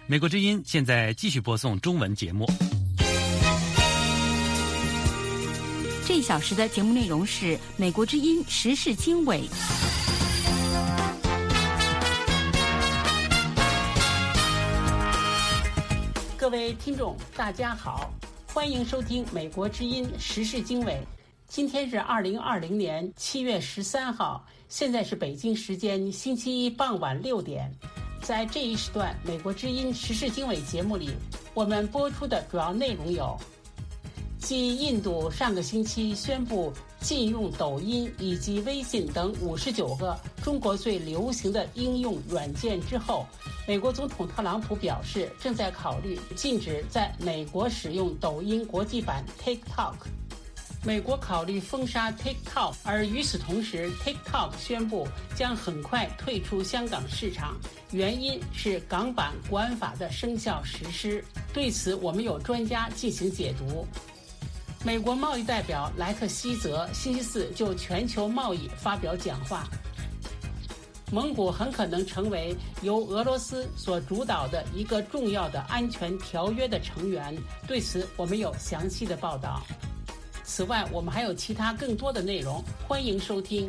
美国之音现在继续播送中文节目。 这一小时的节目内容是美国之音时事经纬。 各位听众大家好，欢迎收听美国之音时事经纬。今天是2020年7月13号，现在是北京时间星期一傍晚6点。在这一时段美国之音时事经纬节目里，我们播出的主要内容有：继印度上个星期宣布禁用抖音以及微信等59个中国最流行的应用软件之后，美国总统特朗普表示正在考虑禁止在美国使用抖音国际版 TikTok。美国考虑封杀 TikTok， 而与此同时 TikTok 宣布将很快退出香港市场，原因是港版国安法的生效实施。对此我们有专家进行解读。美国贸易代表莱特希泽星期四就全球贸易发表讲话。蒙古很可能成为由俄罗斯所主导的一个重要的安全条约的成员，对此我们有详细的报道。此外，我们还有其他更多的内容，欢迎收听。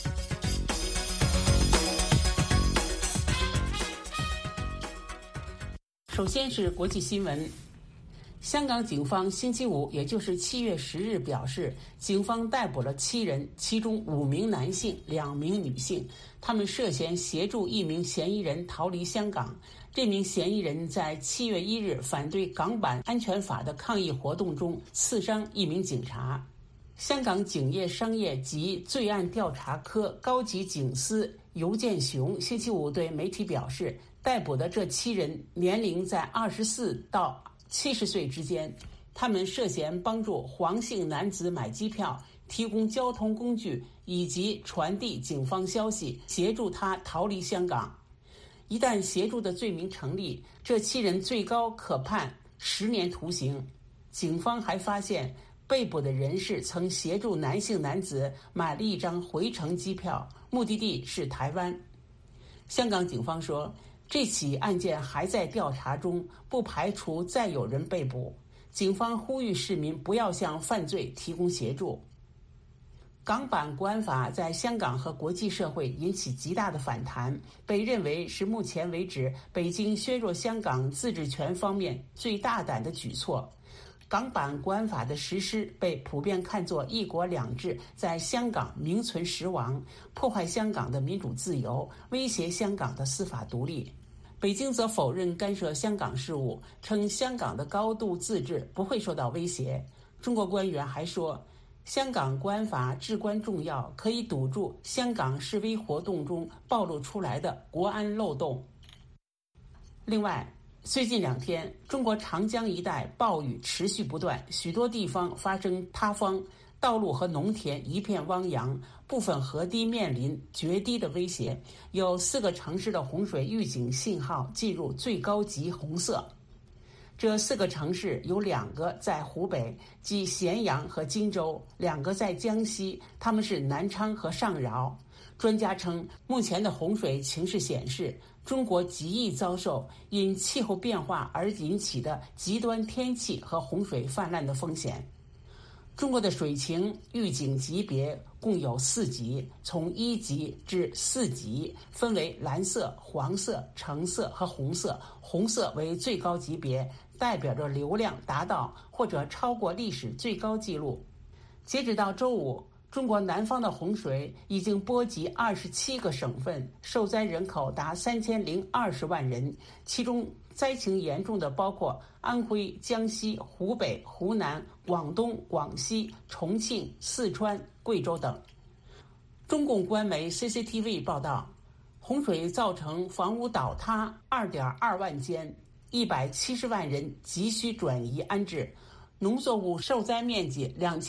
首先是国际新闻。香港警方星期五，也就是7月10日表示，警方逮捕了7人，其中5名男性，2名女性，他们涉嫌协助一名嫌疑人逃离香港。这名嫌疑人在7月1日反对港版安全法的抗议活动中刺伤一名警察。香港警业商业及罪案调查科高级警司尤建雄星期五对媒体表示，逮捕的这7人年龄在24到70岁之间，他们涉嫌帮助黄姓男子买机票、提供交通工具以及传递警方消息，协助他逃离香港。一旦协助的罪名成立，这7人最高可判10年徒刑。警方还发现，被捕的人士曾协助男性男子买了一张回程机票，目的地是台湾。香港警方说，这起案件还在调查中，不排除再有人被捕。警方呼吁市民不要向犯罪提供协助。港版国安法在香港和国际社会引起极大的反弹，被认为是目前为止北京削弱香港自治权方面最大胆的举措。港版国安法的实施被普遍看作一国两制在香港名存实亡，破坏香港的民主自由，威胁香港的司法独立。北京则否认干涉香港事务，称香港的高度自治不会受到威胁。中国官员还说，香港国安法至关重要，可以堵住香港示威活动中暴露出来的国安漏洞。另外，最近2天，中国长江一带暴雨持续不断，许多地方发生塌方，道路和农田一片汪洋，部分河堤面临决堤的威胁，有4个城市的洪水预警信号进入最高级红色。这4个城市有2个在湖北，即咸阳和荆州；2个在江西，他们是南昌和上饶。专家称，目前的洪水情势显示，中国极易遭受因气候变化而引起的极端天气和洪水泛滥的风险。中国的水情预警级别共有4级，从1级至4级，分为蓝色、黄色、橙色和红色。红色为最高级别，代表着流量达到或者超过历史最高纪录。截止到周五，中国南方的洪水已经波及27个省份，受灾人口达3020万人，其中灾情严重的包括安徽、江西、湖北、湖南、广东、广西、重庆、四川、贵州等。中共官媒 CCTV 报道，洪水造成房屋倒塌2.2万间，170万人急需转移安置，农作物受灾面积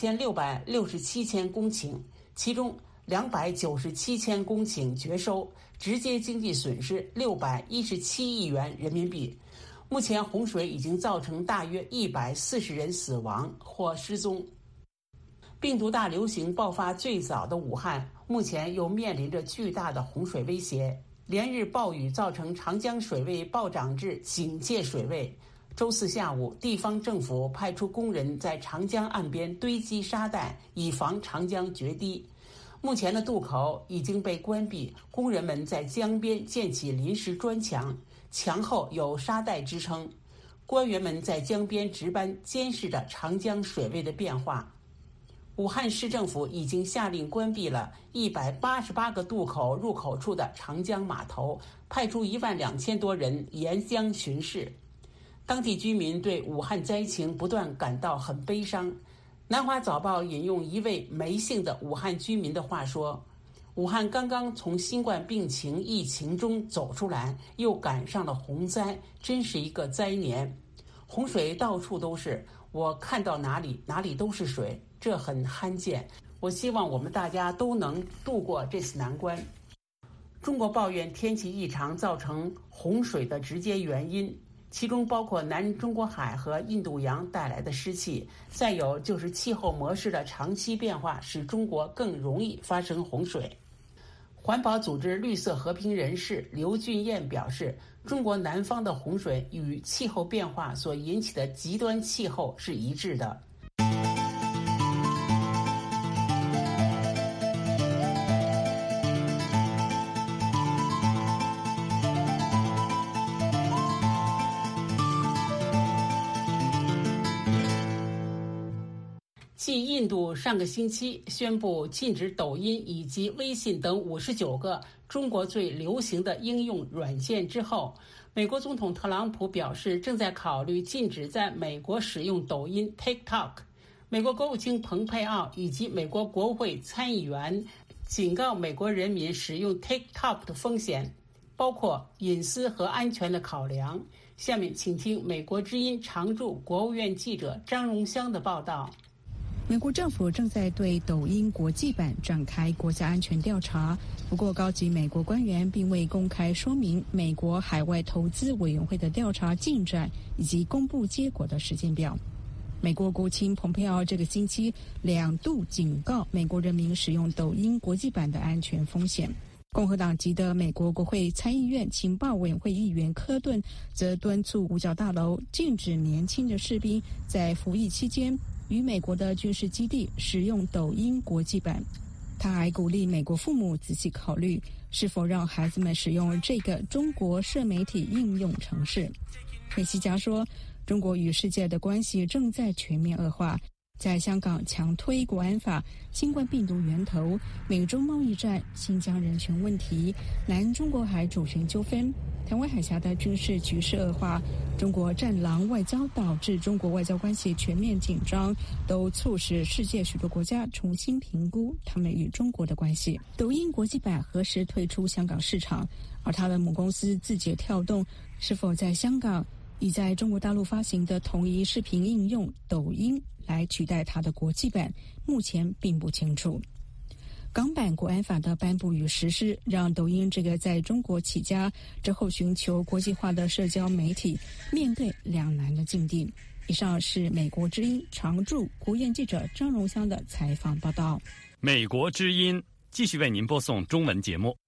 2667千公顷，其中297千公顷绝收，直接经济损失617亿元人民币。目前洪水已经造成大约140人死亡或失踪。病毒大流行爆发最早的武汉，目前又面临着巨大的洪水威胁。 连日暴雨造成长江水位暴涨至警戒水位。周四下午，地方政府派出工人在长江岸边堆积沙袋，以防长江决堤。目前的渡口已经被关闭，工人们在江边建起临时砖墙，墙后有沙袋支撑。官员们在江边值班，监视着长江水位的变化。武汉市政府已经下令关闭了188个渡口入口处的长江码头，派出12000多人沿江巡视。当地居民对武汉灾情不断感到很悲伤。南华早报引用一位梅姓的武汉居民的话说：“武汉刚刚从新冠病情疫情中走出来，又赶上了洪灾，真是一个灾年。洪水到处都是，我看到哪里哪里都是水，这很罕见。我希望我们大家都能度过这次难关。”中国抱怨天气异常造成洪水的直接原因，其中包括南中国海和印度洋带来的湿气，再有就是气候模式的长期变化，使中国更容易发生洪水。环保组织绿色和平人士刘俊彦表示，中国南方的洪水与气候变化所引起的极端气候是一致的。继印度上个星期宣布禁止抖音以及微信等59个中国最流行的应用软件之后，美国总统特朗普表示正在考虑禁止在美国使用抖音 TikTok。 美国国务卿蓬佩奥以及美国国会参议员警告美国人民使用 TikTok 的风险，包括隐私和安全的考量。下面请听美国之音常驻国务院记者张荣香的报道。 美国政府正在对抖音国际版展开国家安全调查，不过高级美国官员并未公开说明美国海外投资委员会的调查进展以及公布结果的时间表。美国国务卿蓬佩奥这个星期2度警告美国人民使用抖音国际版的安全风险。共和党籍的美国国会参议院情报委员会议员科顿则敦促五角大楼禁止年轻的士兵在服役期间与美国的军事基地使用抖音国际版。他还鼓励美国父母仔细考虑是否让孩子们使用这个中国社媒体应用程式。佩西加说，中国与世界的关系正在全面恶化，在香港强推国安法、新冠病毒源头、美中贸易战、新疆人权问题、南中国海主权纠纷、台湾海峡的军事局势恶化、中国战狼外交导致中国外交关系全面紧张，都促使世界许多国家重新评估他们与中国的关系。抖音国际版何时退出香港市场，而它的母公司字节跳动是否在香港以在中国大陆发行的同一视频应用抖音来取代它的国际版，目前并不清楚。港版国安法的颁布与实施，让抖音这个在中国起家之后寻求国际化的社交媒体面对两难的境地。以上是美国之音常驻国务院记者张荣香的采访报道。 美国之音继续为您播送中文节目。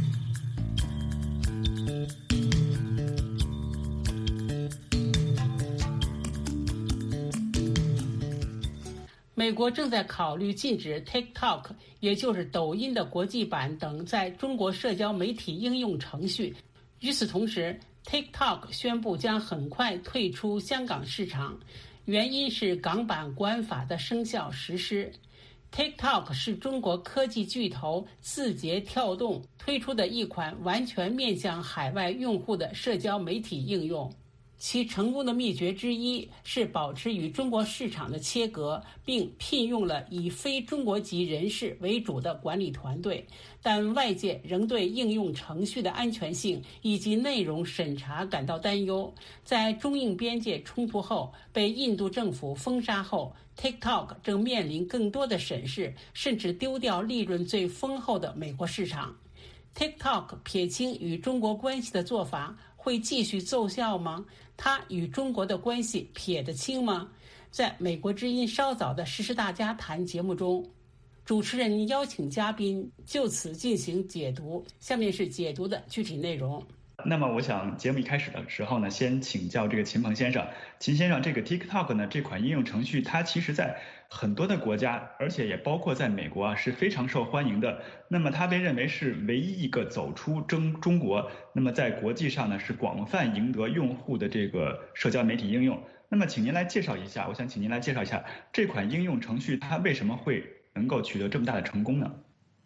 美国正在考虑禁止 TikTok， 也就是抖音的国际版等在中国社交媒体应用程序。与此同时， TikTok 宣布将很快退出香港市场，原因是港版国安法的生效实施。TikTok 是中国科技巨头字节跳动推出的一款完全面向海外用户的社交媒体应用。其成功的秘诀之一是保持与中国市场的切割，并聘用了以非中国籍人士为主的管理团队，但外界仍对应用程序的安全性以及内容审查感到担忧。在中印边界冲突后被印度政府封杀后， TikTok 正面临更多的审视，甚至丢掉利润最丰厚的美国市场。 TikTok 撇清与中国关系的做法会继续奏效吗？它与中国的关系撇得清吗？在美国之音稍早的时事大家谈节目中， 主持人邀请嘉宾就此进行解读，下面是解读的具体内容。 那么我想节目一开始的时候呢，先请教这个秦鹏先生。秦先生，这个 TikTok 呢这款应用程序，它其实在很多的国家，而且也包括在美国啊，是非常受欢迎的。那么它被认为是唯一一个走出中国，那么在国际上呢是广泛赢得用户的这个社交媒体应用。那么请您来介绍一下，我想请您来介绍一下这款应用程序它为什么会能够取得这么大的成功呢？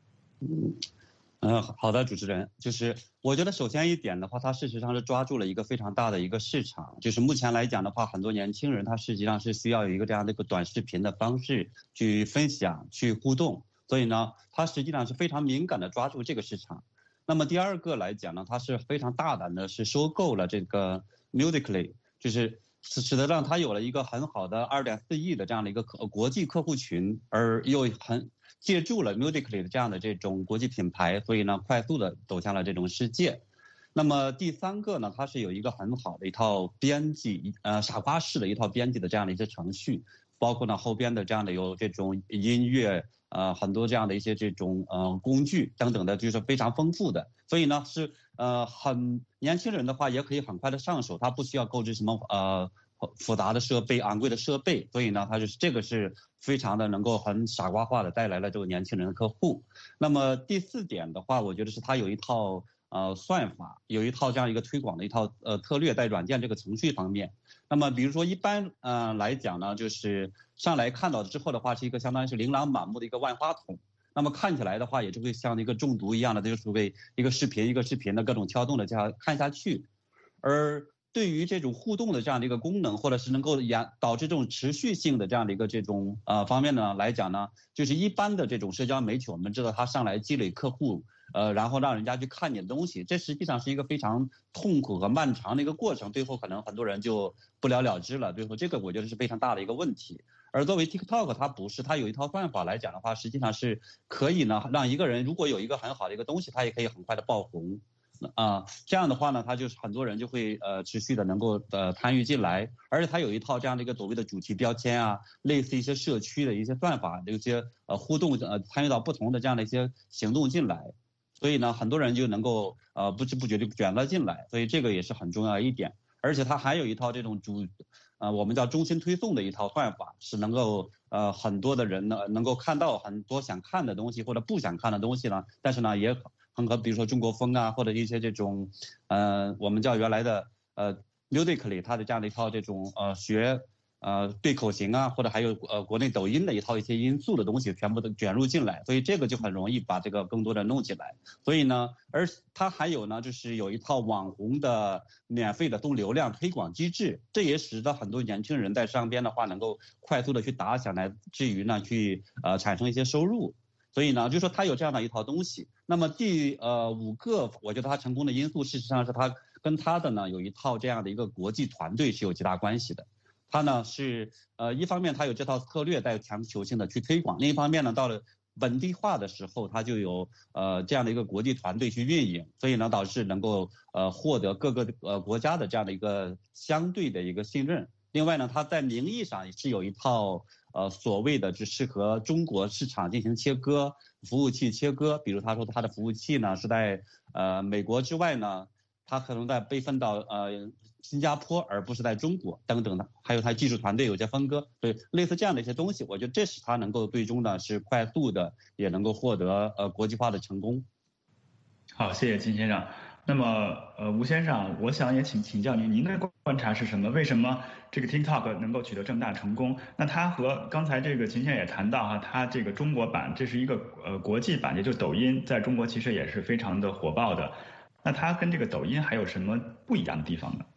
好的，主持人，就是我觉得首先一点的话，它事实上是抓住了一个非常大的一个市场。就是目前来讲的话，很多年轻人他实际上是需要有一个这样的一个短视频的方式去分享、去互动，所以呢，它实际上是非常敏感的抓住这个市场。那么第二个来讲呢，它是非常大胆的，是收购了这个 Musical.ly， 就是使得让它有了一个很好的2.4亿的这样的一个国际客户群，而又借助了 Musical.ly 的这样的这种国际品牌，所以呢，快速的走向了这种世界。那么第三个呢，它是有一个很好的一套编辑，傻瓜式的一套编辑的这样的一些程序，包括呢后边的这样的有这种音乐，很多这样的一些这种工具等等的，就是非常丰富的。所以呢是很年轻人的话也可以很快的上手，他不需要购置什么复杂的设备、昂贵的设备，所以呢，它就是这个是非常的能够很傻瓜化的带来了这个年轻人的客户。那么第四点的话，我觉得是它有一套算法，有一套这样一个推广的一套策略在软件这个程序方面。那么比如说一般来讲呢，就是上来看到之后的话，是一个相当于是琳琅满目的一个万花筒。那么看起来的话，也就会像一个中毒一样的，就是为一个视频的各种敲动的这样看下去，而对于这种互动的这样的一个功能，或者是能够导致这种持续性的这样的一个这种方面呢来讲呢，就是一般的这种社交媒体，我们知道它上来积累客户，然后让人家去看你的东西，这实际上是一个非常痛苦和漫长的一个过程，最后可能很多人就不了了之了，最后这个我觉得是非常大的一个问题。而作为 TikTok 它不是，它有一套算法来讲的话，实际上是可以呢让一个人如果有一个很好的一个东西，他也可以很快的爆红。这样的话呢，他就是很多人就会持续的能够参与进来，而且它有一套这样的一个所谓的主题标签啊，类似一些社区的一些算法，有些互动参与到不同的这样的一些行动进来，所以呢，很多人就能够不知不觉就卷了进来，所以这个也是很重要一点。而且它还有一套这种我们叫中心推送的一套算法，是能够很多的人呢能够看到很多想看的东西或者不想看的东西呢，但是呢也很和比如说中国风啊，或者一些这种我们叫原来的Musical.ly 它的这样的一套这种学对口型啊，或者还有国内抖音的一套一些因素的东西全部都卷入进来，所以这个就很容易把这个更多的弄起来。所以呢，而它还有呢，就是有一套网红的免费的动流量推广机制，这也使得很多年轻人在上边的话能够快速的去打响，来至于呢去产生一些收入。所以呢，就说它有这样的一套东西。那么第五个，我觉得它成功的因素，事实上是它跟它的呢有一套这样的一个国际团队是有极大关系的。它呢是一方面它有这套策略在全球性的去推广，另一方面呢到了本地化的时候，它就有这样的一个国际团队去运营，所以呢导致能够获得各个国家的这样的一个相对的一个信任。另外呢，它在名义上也是有一套所谓的只适合中国市场进行切割，服务器切割，比如他说他的服务器呢是在美国之外呢，它可能在备份到新加坡，而不是在中国等等的，还有它技术团队有些分割，所以类似这样的一些东西，我觉得这是它能够最终呢是快速的也能够获得国际化的成功。 好，谢谢金先生。那么吴先生，我想也请教您的观察是什么？为什么这个 TikTok 能够取得这么大成功？那它和刚才这个秦先生也谈到哈，它这个中国版这是一个国际版，也就是抖音，在中国其实也是非常的火爆的。那它跟这个抖音还有什么不一样的地方呢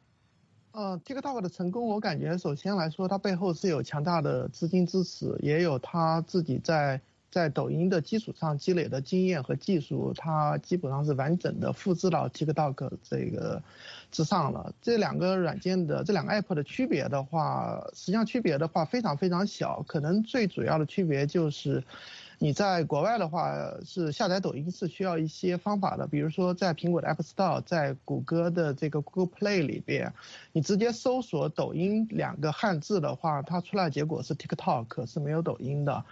？TikTok 的成功，我感觉首先来说，它背后是有强大的资金支持，也有它自己在抖音的基础上积累的经验和技术，它基本上是完整的复制到 TikTok 这个之上了。这两个软件的这两个 app 的区别的话，实际上区别的话非常非常小，可能最主要的区别就是你在国外的话是下载抖音是需要一些方法的，比如说在苹果的 App Store， 在谷歌的这个 Google Play 里边，你直接搜索抖音两个汉字的话，它出来的结果是 TikTok， 是没有抖音的。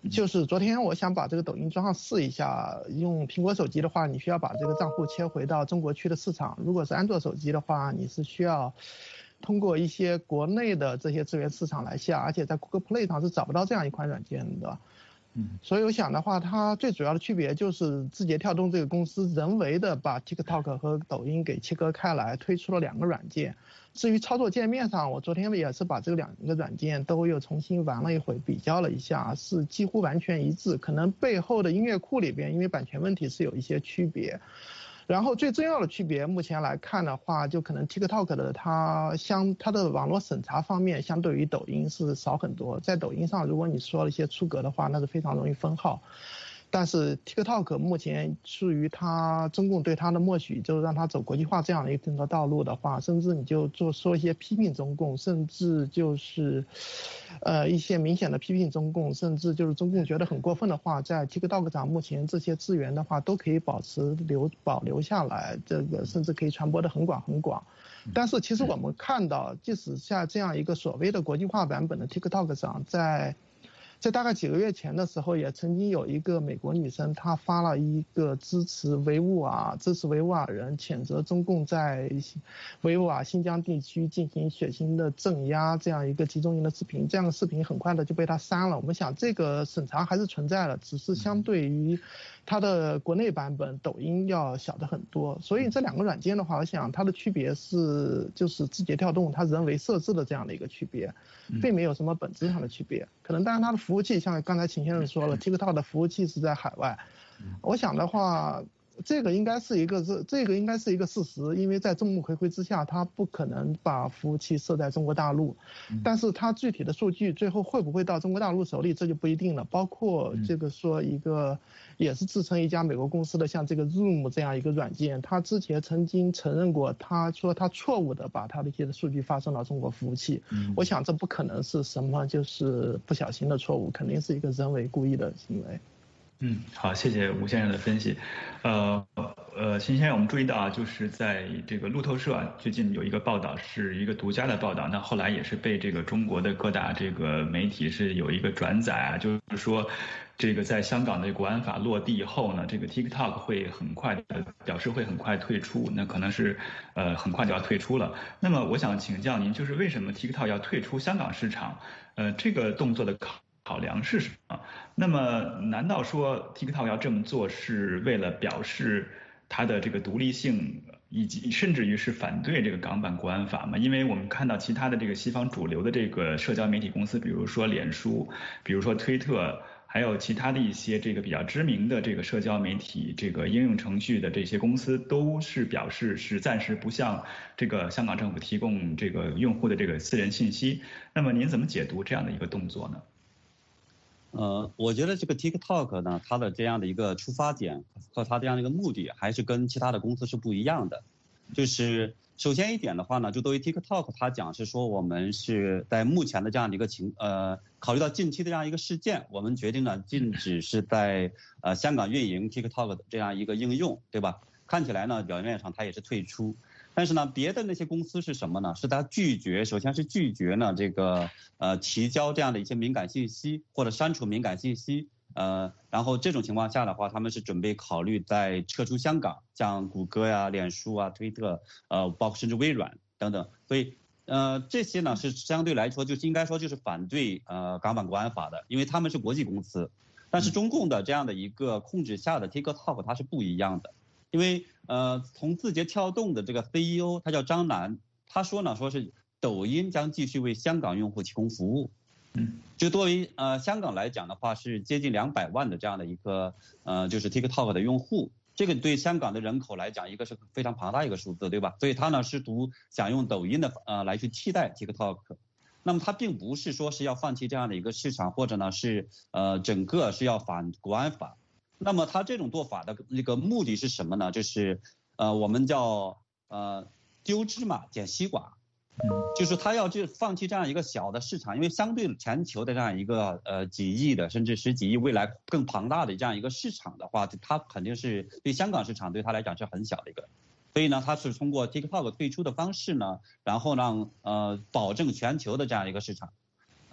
就是昨天我想把这个抖音装上试一下，用苹果手机的话，你需要把这个账户切回到中国区的市场；如果是安卓手机的话，你是需要通过一些国内的这些资源市场来下，而且在 Google Play 上是找不到这样一款软件的。所以我想的话，它最主要的区别就是字节跳动这个公司人为的把 TikTok 和抖音给切割开来，推出了2个软件。至于操作界面上，我昨天也是把这2个软件都又重新玩了一回，比较了一下，是几乎完全一致。可能背后的音乐库里边，因为版权问题是有一些区别。然后最重要的区别，目前来看的话，就可能 TikTok 的它的网络审查方面，相对于抖音是少很多。在抖音上，如果你说了一些出格的话，那是非常容易封号。但是 TikTok 目前出于中共对它的默许，就让它走国际化这样的一个道路的话，甚至你就说一些批评中共，甚至就是一些明显的批评中共，甚至就是中共觉得很过分的话，在 TikTok 上目前这些资源的话都可以保留下来，这个甚至可以传播的很广。但是其实我们看到，即使像这样一个所谓的国际化版本的 TikTok 上，在大概几个月前的时候，也曾经有一个美国女生，她发了一个支持维吾尔人，谴责中共在维吾尔新疆地区进行血腥的镇压这样一个集中营的视频。这样的视频很快的就被她删了。我们想这个审查还是存在的，只是相对于它的国内版本抖音要小的很多。所以这2个软件的话，我想它的区别就是字节跳动它人为设置的这样的一个区别，并没有什么本质上的区别。可能当然它的服务器，像刚才秦先生说了 ，TikTok 的服务器是在海外。我想的话，这个应该是一个事实，因为在众目睽睽之下，它不可能把服务器设在中国大陆。但是它具体的数据最后会不会到中国大陆手里，这就不一定了。包括这个说一个也是自称一家美国公司的，像这个 Zoom 这样一个软件，它之前曾经承认过，他说他错误的把他的一些数据发送到中国服务器。我想这不可能是什么就是不小心的错误，肯定是一个人为故意的行为。 好，谢谢吴先生的分析。秦先生，我们注意到啊，就是在这个路透社最近有一个报道，是一个独家的报道，那后来也是被这个中国的各大这个媒体是有一个转载啊，就是说，这个在香港的国安法落地以后呢，这个 TikTok 会很快退出，那可能是很快就要退出了。那么我想请教您，就是为什么 TikTok 要退出香港市场？这个动作的考量是什么？那么难道说 TikTok 要这么做是为了表示它的这个独立性，以及甚至于是反对这个港版国安法吗？因为我们看到其他的这个西方主流的这个社交媒体公司，比如说脸书，比如说推特，还有其他的一些这个比较知名的这个社交媒体这个应用程序的这些公司，都是表示是暂时不向这个香港政府提供这个用户的这个私人信息。那么您怎么解读这样的一个动作呢？ 我觉得这个 TikTok 呢，它的这样的一个出发点和它这样的一个目的，还是跟其他的公司是不一样的。就是首先一点的话呢，就对于 TikTok 它讲是说，我们是在目前的这样的一个考虑到近期的这样一个事件，我们决定呢禁止是在香港运营 TikTok 的这样一个应用，对吧？看起来呢表面上它也是退出。但是呢，别的那些公司是什么呢？是他首先是拒绝呢这个提交这样的一些敏感信息或者删除敏感信息，然后这种情况下的话，他们是准备考虑在撤出香港，像谷歌呀、脸书啊、推特，包括甚至微软等等。所以这些呢是相对来说就是应该说就是反对港版国安法的，因为他们是国际公司。但是中共的这样的一个控制下的 TikTok 它是不一样的。因为从字节跳动的这个 CEO 他叫张楠，他说是抖音将继续为香港用户提供服务。就作为香港来讲的话，是接近200万的这样的一个就是 TikTok 的用户，这个对香港的人口来讲，一个是非常庞大一个数字，对吧？所以他呢试图想用抖音的来去替代 TikTok。那么他并不是说是要放弃这样的一个市场，或者呢是整个是要反国安法。那么他这种做法的那个目的是什么呢？就是我们叫丢芝麻捡西瓜，就是他要去放弃这样一个小的市场，因为相对全球的这样一个几亿的甚至10几亿未来更庞大的这样一个市场的话，它肯定是对香港市场对他来讲是很小的一个。所以呢，他是通过 TikTok 退出的方式呢，然后让保证全球的这样一个市场。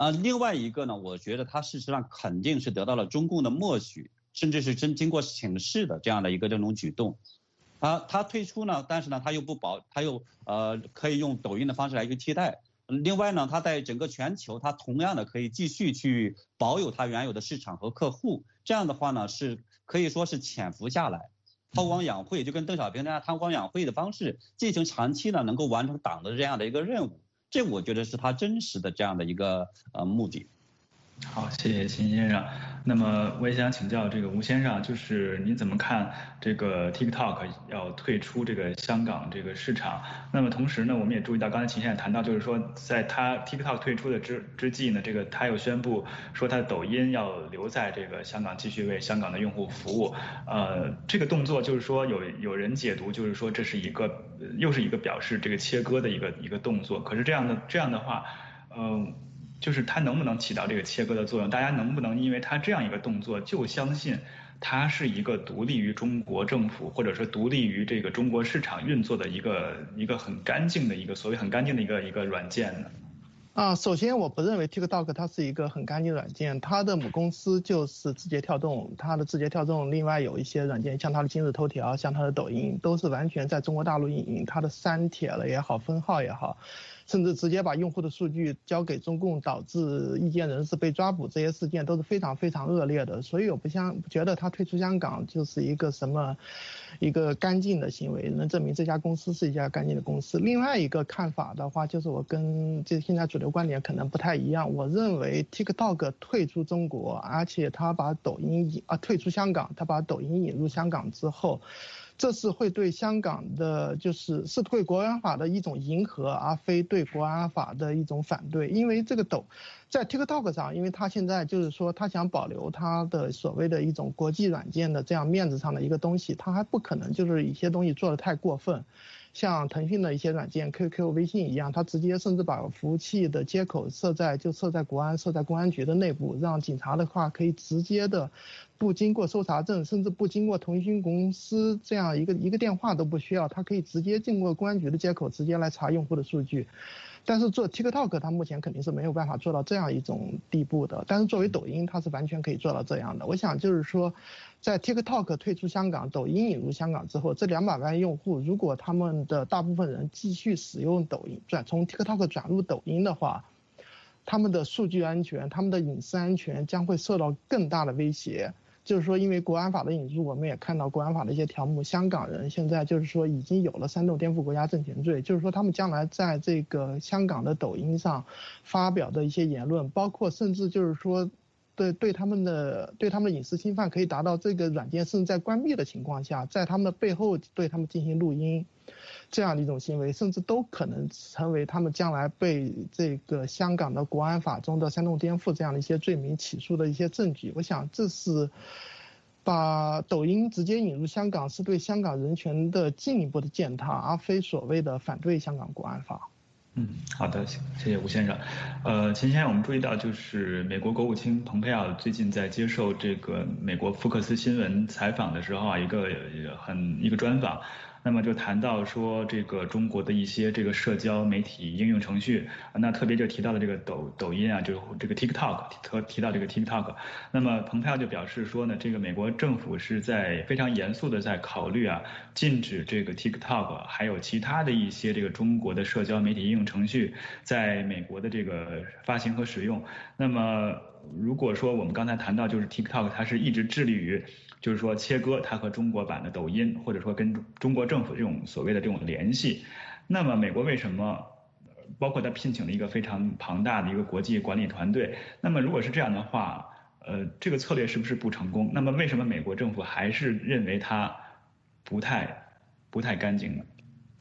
另外一个呢，我觉得它事实上肯定是得到了中共的默许，甚至是经过请示的这样的一个这种举动。他退出呢，但是呢，他又可以用抖音的方式来去替代。另外呢，他在整个全球，他同样的可以继续去保有他原有的市场和客户。这样的话呢，是可以说是潜伏下来，韬光养晦，就跟邓小平那样韬光养晦的方式进行长期呢能够完成党的这样的一个任务。这我觉得是他真实的这样的一个目的。 好，谢谢秦先生。那么我也想请教这个吴先生，就是您怎么看这个 TikTok 要退出这个香港这个市场？那么同时呢，我们也注意到刚才秦先生谈到，就是说在他 TikTok 退出的之际呢，这个他又宣布说他的抖音要留在这个香港，继续为香港的用户服务。这个动作就是说有人解读就是说这是又是一个表示这个切割的一个动作。可是这样的话，就是它能不能起到这个切割的作用？大家能不能因为它这样一个动作就相信它是一个独立于中国政府或者说独立于这个中国市场运作的一个很干净的所谓很干净的一个软件呢？ 首先我不认为 TikTok 它是一个很干净的软件，它的母公司就是字节跳动，它的字节跳动另外有一些软件，像它的今日头条，像它的抖音，都是完全在中国大陆运营，它的删帖了也好，分号也好，甚至直接把用户的数据交给中共，导致意见人士被抓捕，这些事件都是非常非常恶劣的。所以我不觉得他退出香港就是一个干净的行为，能证明这家公司是一家干净的公司。另外一个看法的话，就是我跟这现在主流观点可能不太一样。我认为 TikTok 退出中国，而且他把抖音退出香港，他把抖音引入香港之后，这是会对香港的是对国安法的一种迎合，而非对国安法的一种反对。因为这个在 TikTok 上，因为他现在就是说他想保留他的所谓的一种国际软件的这样面子上的一个东西，他还不可能就是一些东西做得太过分。像腾讯的一些软件 QQ 微信一样，它直接甚至把服务器的接口设在公安局的内部，让警察的话可以直接的不经过搜查证，甚至不经过腾讯公司这样一个电话都不需要，它可以直接经过公安局的接口直接来查用户的数据。但是做 TikTok 它目前肯定是没有办法做到这样一种地步的，但是作为抖音它是完全可以做到这样的。我想就是说，在 TikTok 退出香港，抖音引入香港之后，这200万用户如果他们的大部分人继续使用抖音，从 TikTok 转入抖音的话，他们的数据安全、他们的隐私安全将会受到更大的威胁。就是说因为国安法的引入，我们也看到国安法的一些条目，香港人现在就是说已经有了煽动颠覆国家政权罪，就是说他们将来在这个香港的抖音上发表的一些言论，包括甚至就是说对他们的隐私侵犯可以达到这个软件甚至在关闭的情况下，在他们的背后对他们进行录音，这样的一种行为，甚至都可能成为他们将来被这个香港的国安法中的煽动颠覆这样的一些罪名起诉的一些证据。我想这是把抖音直接引入香港，是对香港人权的进一步的践踏，而非所谓的反对香港国安法。 好的，谢谢吴先生。秦先生，我们注意到就是美国国务卿蓬佩奥最近在接受这个美国福克斯新闻采访的时候一个专访。那么就谈到说这个中国的一些这个社交媒体应用程序，那特别就提到了这个抖音就这个 TikTok， 提到这个 TikTok。那么蓬佩奥就表示说呢，这个美国政府是在非常严肃的在考虑禁止这个 TikTok 还有其他的一些这个中国的社交媒体应用程序在美国的这个发行和使用。那么如果说我们刚才谈到就是 TikTok 它是一直致力于就是说切割它和中国版的抖音，或者说跟中国政府这种所谓的这种联系，那么美国为什么包括他聘请了一个非常庞大的一个国际管理团队，那么如果是这样的话，这个策略是不是不成功？那么为什么美国政府还是认为它不太干净呢？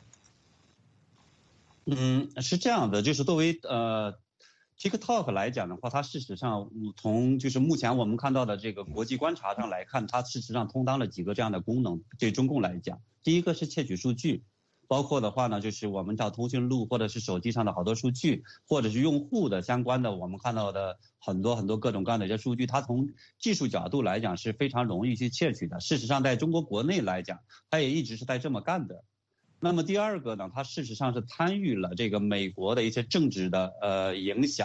是这样的，就是作为TikTok 来讲的话，它事实上从就是目前我们看到的这个国际观察上来看，它事实上充当了几个这样的功能。对中共来讲，第一个是窃取数据，包括的话呢，就是我们找通讯录或者是手机上的好多数据，或者是用户的相关的我们看到的很多各种各样的一些数据，它从技术角度来讲是非常容易去窃取的。事实上，在中国国内来讲，它也一直是在这么干的。那么第二个呢，它事实上是参与了这个美国的一些政治的影响，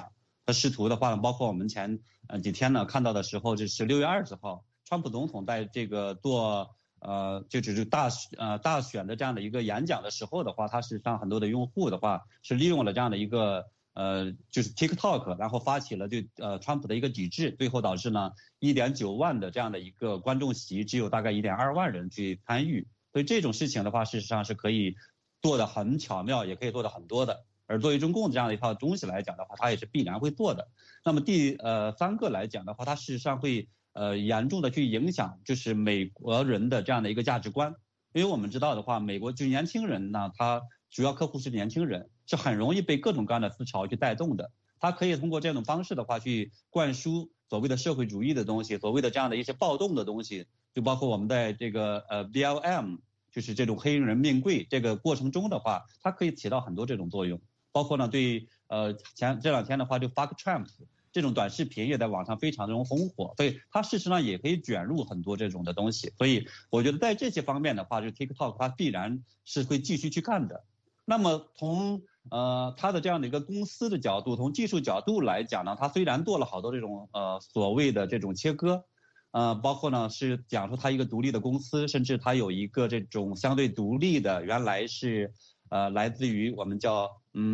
他试图的话呢，包括我们前几天呢看到的时候，就是6月20号，川普总统在这个做就只是大选的这样的一个演讲的时候的话，他实际上很多的用户的话是利用了这样的一个就是 TikTok， 然后发起了对川普的一个抵制，最后导致呢1.9万的这样的一个观众席只有大概1.2万人去参与，所以这种事情的话，事实上是可以做的很巧妙，也可以做的很多的。而作为中共这样的一套东西来讲的话，它也是必然会做的。那么第3个来讲的话，它事实上会严重的去影响就是美国人的这样的一个价值观，因为我们知道的话，美国就年轻人呢，他主要客户是年轻人，是很容易被各种各样的思潮去带动的。他可以通过这种方式的话去灌输所谓的社会主义的东西，所谓的这样的一些暴动的东西，就包括我们在这个BLM， 就是这种黑人命贵这个过程中的话，它可以起到很多这种作用。包括呢，对这2天的话，就 Fuck Trump 这种短视频也在网上非常的红火，所以它事实上也可以卷入很多这种的东西。所以我觉得在这些方面的话，就 TikTok 它必然是会继续去干的。那么从它的这样的一个公司的角度，从技术角度来讲呢，它虽然做了好多这种所谓的这种切割，包括呢是讲说它一个独立的公司，甚至它有一个这种相对独立的，原来是来自于我们叫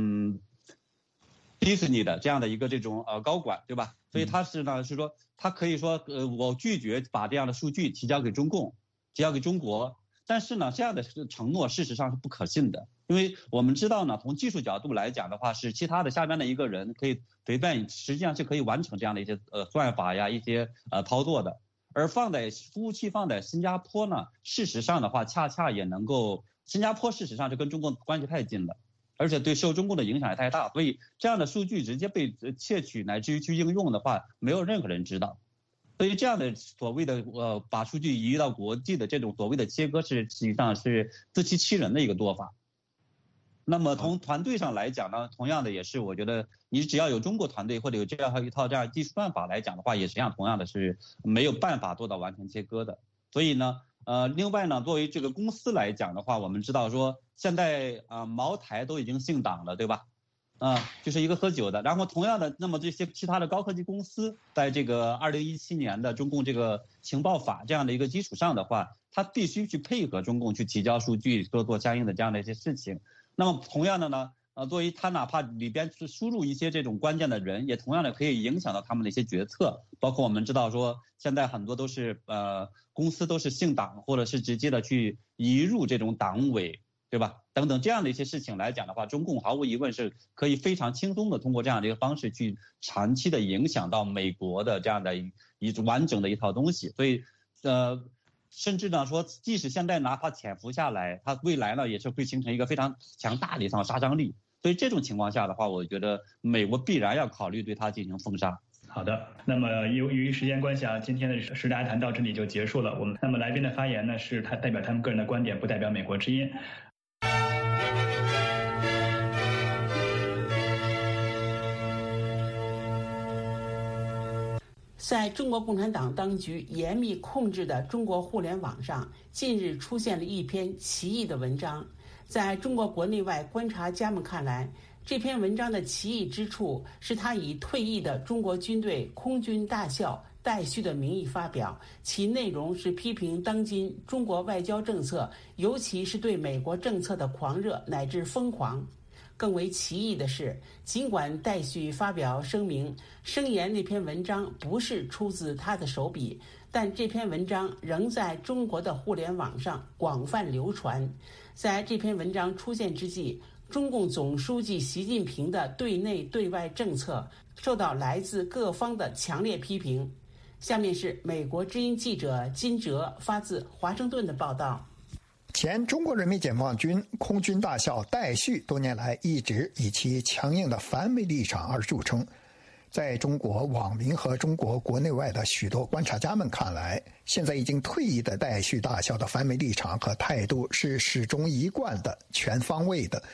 迪士尼的这样的一个这种高管，对吧？所以他是呢是说他可以说我拒绝把这样的数据提交给中共，提交给中国，但是呢这样的承诺事实上是不可信的，因为我们知道呢，从技术角度来讲的话，是其他的下边的一个人可以随便，实际上是可以完成这样的一些算法呀，一些操作的。而服务器放在新加坡呢，事实上的话恰恰也能够，新加坡事实上是跟中共关系太近了，而且对受中共的影响也太大，所以这样的数据直接被窃取乃至于去应用的话，没有任何人知道。所以这样的所谓的把数据移到国际的这种所谓的切割，实际上是自欺欺人的一个做法。那么从团队上来讲呢，同样的也是，我觉得你只要有中国团队或者有这样一套这样技术算法来讲的话，也实际上同样的是没有办法做到完全切割的。所以呢，另外呢，作为这个公司来讲的话，我们知道说现在茅台都已经姓党了，对吧？就是一个喝酒的。然后同样的，那么这些其他的高科技公司，在这个2017年的中共这个情报法这样的一个基础上的话，它必须去配合中共去提交数据，做相应的这样的一些事情。那么同样的呢，作为他哪怕里边是输入一些这种关键的人，也同样的可以影响到他们的一些决策。包括我们知道说，现在很多都是公司都是姓党，或者是直接的去移入这种党委，对吧？等等这样的一些事情来讲的话，中共毫无疑问是可以非常轻松的通过这样的一个方式去长期的影响到美国的这样的一完整的一套东西。所以甚至呢说，即使现在哪怕潜伏下来，它未来呢也是会形成一个非常强大的一场杀伤力。所以这种情况下的话，我觉得美国必然要考虑对它进行封杀。 好的，那么由于时间关系啊，今天的时大谈到这里就结束了。那么来宾的发言呢，是他代表他们个人的观点，不代表美国之音。 在中国共产党当局严密控制的中国互联网上，近日出现了一篇奇异的文章。在中国国内外观察家们看来，这篇文章的奇异之处是他以退役的中国军队空军大校戴旭的名义发表，其内容是批评当今中国外交政策，尤其是对美国政策的狂热乃至疯狂。更为奇异的是，尽管戴旭发表声明声言那篇文章不是出自他的手笔，但这篇文章仍在中国的互联网上广泛流传。在这篇文章出现之际，中共总书记习近平的对内对外政策受到来自各方的强烈批评。下面是美国之音记者金哲发自华盛顿的报道。 前中国人民解放军空军大校戴旭多年来一直以其强硬的反美立场而著称。在中国网民和中国国内外的许多观察家们看来，现在已经退役的戴旭大校的反美立场和态度是始终一贯的、全方位的。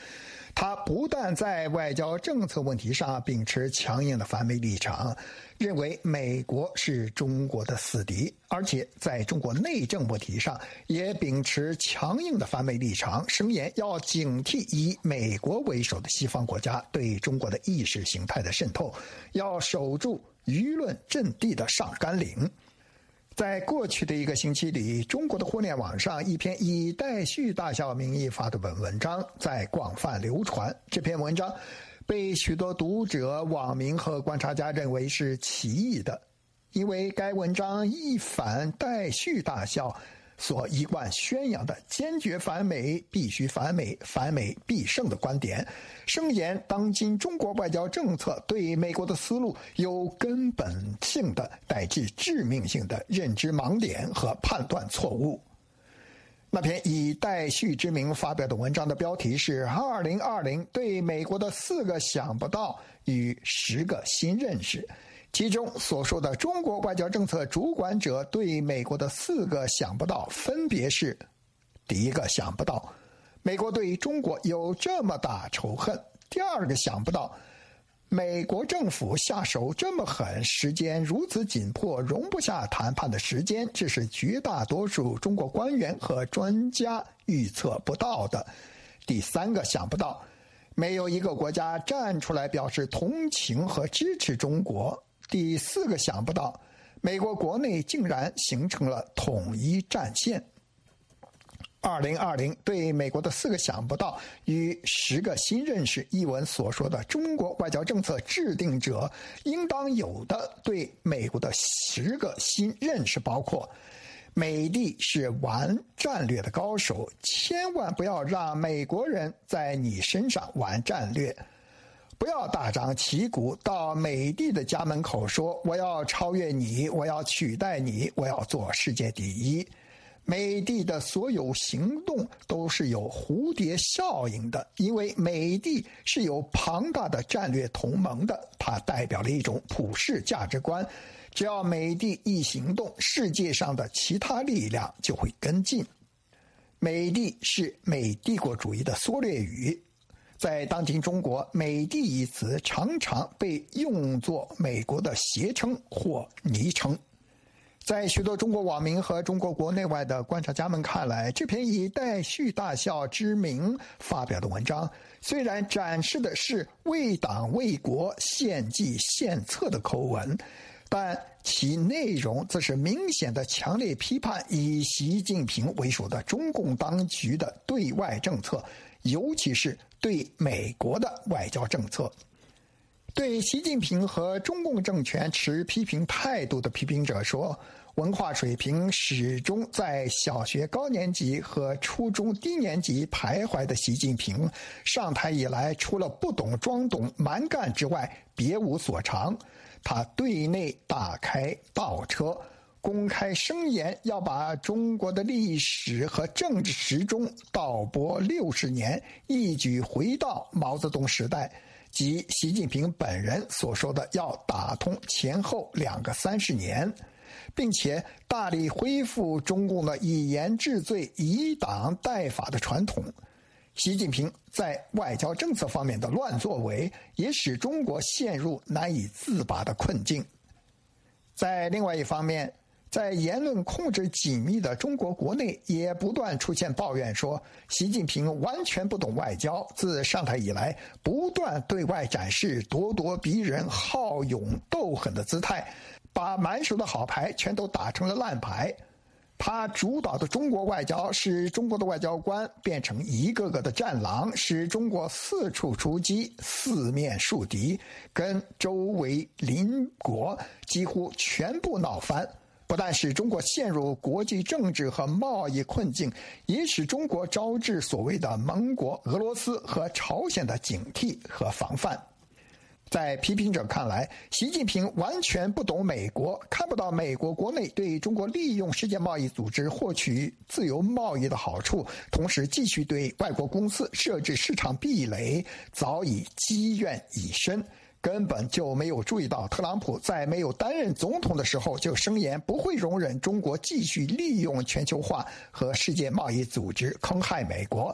他不但在外交政策问题上秉持强硬的反美立场，认为美国是中国的死敌，而且在中国内政问题上也秉持强硬的反美立场，声言要警惕以美国为首的西方国家对中国的意识形态的渗透，要守住舆论阵地的上甘岭。在过去的一个星期里，中国的互联网上一篇以戴旭大校名义发的文章在广泛流传。这篇文章被许多读者、网民和观察家认为是奇异的，因为该文章一反戴旭大校所一贯宣扬的坚决反美、必须反美、反美必胜的观点，声言当今中国外交政策对美国的思路有根本性的乃至致命性的认知盲点和判断错误。那篇以戴旭之名发表的文章的标题是2020对美国的4个想不到与10个新认识，其中所说的中国外交政策主管者对美国的4个想不到分别是：第一个想不到，美国对中国有这么大仇恨；第二个想不到，美国政府下手这么狠，时间如此紧迫，容不下谈判的时间，这是绝大多数中国官员和专家预测不到的；第三个想不到，没有一个国家站出来表示同情和支持中国；第四个想不到，美国国内竟然形成了统一战线。2020对美国的4个想不到与10个新认识一文所说的中国外交政策制定者应当有的对美国的10个新认识包括：美帝是玩战略的高手，千万不要让美国人在你身上玩战略，不要大张旗鼓到美帝的家门口说我要超越你，我要取代你，我要做世界第一。美帝的所有行动都是有蝴蝶效应的，因为美帝是有庞大的战略同盟的，它代表了一种普世价值观，只要美帝一行动，世界上的其他力量就会跟进。美帝是美帝国主义的缩略语，在当今中国，美帝一词常常被用作美国的谐称或昵称。在许多中国网民和中国国内外的观察家们看来，这篇以戴旭大校之名发表的文章，虽然展示的是为党为国献计献策的口吻，但其内容则是明显的强烈批判以习近平为首的中共当局的对外政策，尤其是对美国的外交政策。对习近平和中共政权持批评态度的批评者说，文化水平始终在小学高年级和初中低年级徘徊的习近平，上台以来除了不懂装懂蛮干之外别无所长。他对内大开倒车，公开声言要把中国的历史和政治时钟倒拨60年，一举回到毛泽东时代，即习近平本人所说的要打通前后2个30年，并且大力恢复中共的以严治罪、以党代法的传统。习近平在外交政策方面的乱作为，也使中国陷入难以自拔的困境。在另外一方面，在言论控制紧密的中国国内，也不断出现抱怨说，习近平完全不懂外交，自上台以来不断对外展示咄咄逼人、好勇斗狠的姿态，把满手的好牌全都打成了烂牌。他主导的中国外交使中国的外交官变成一个个的战狼，使中国四处出击，四面树敌，跟周围邻国几乎全部闹翻。不但使中国陷入国际政治和贸易困境，也使中国招致所谓的盟国俄罗斯和朝鲜的警惕和防范。在批评者看来，习近平完全不懂美国，看不到美国国内对中国利用世界贸易组织获取自由贸易的好处，同时继续对外国公司设置市场壁垒，早已积怨已深。根本就没有注意到特朗普在没有担任总统的时候就声言不会容忍中国继续利用全球化和世界贸易组织坑害美国，